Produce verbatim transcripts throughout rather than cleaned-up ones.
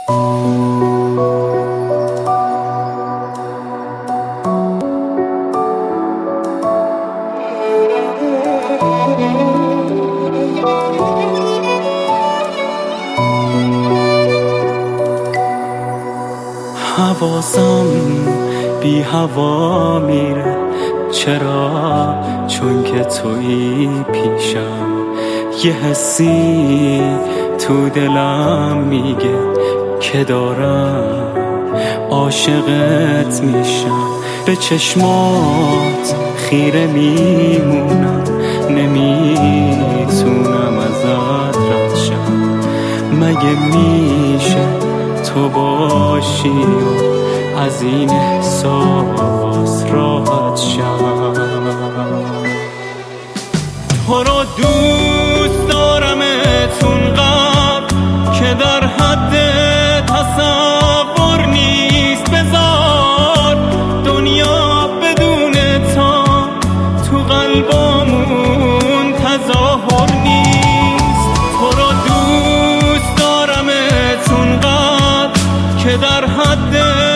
حواسم بی هوا میره، چرا؟ چون که تویی پیشم. یه حسی تو دلم میگه که دارم عاشقت میشم. به چشمات خیره میمونم، نمیتونم ازت رد شم. مگه میشه تو باشی و از این احساس راحت شم؟ تو رو دوست دارمت اونقدر که در حد تصور نیست. بذار دنیا بدون تا تو قلبمون تظاهر نیست. تو رو دوست دارمت اونقدر که در حد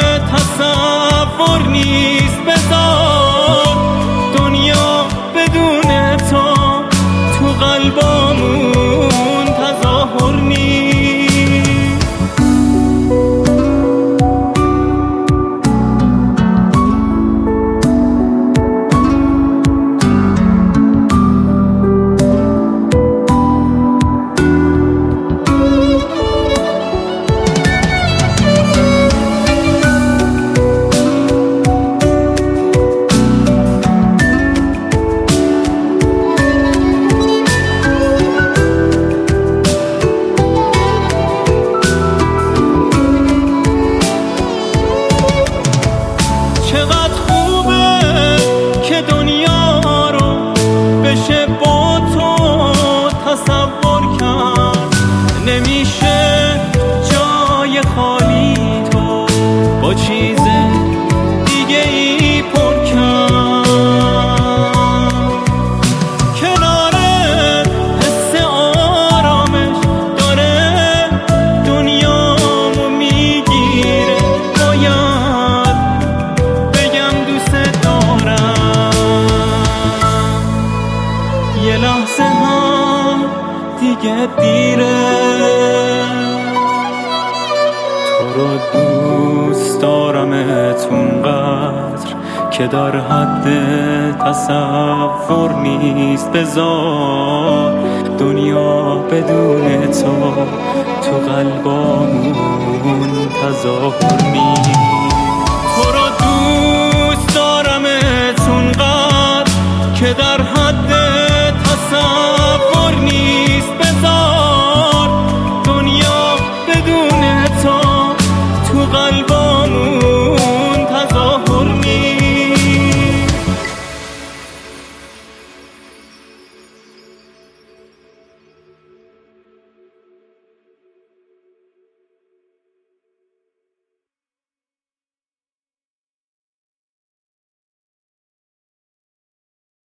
تصور نیست. بذار دنیا بدون تا تو قلبمون تظاهر نیست. چقدر خوبه که دنیا رو بشه با تو تصور کرد. نمیشه جای خالی تو با چیز دیگه ای پر کرد. کناره حس آرامش داره دنیامو میگیره. باید یه لحظه هم دیگه دیره. تو رو دوست دارمت اونقدر که در حد تصور نیست. بذار دنیا بدون تو تو قلبمون تظاهر نیست. تو رو دوست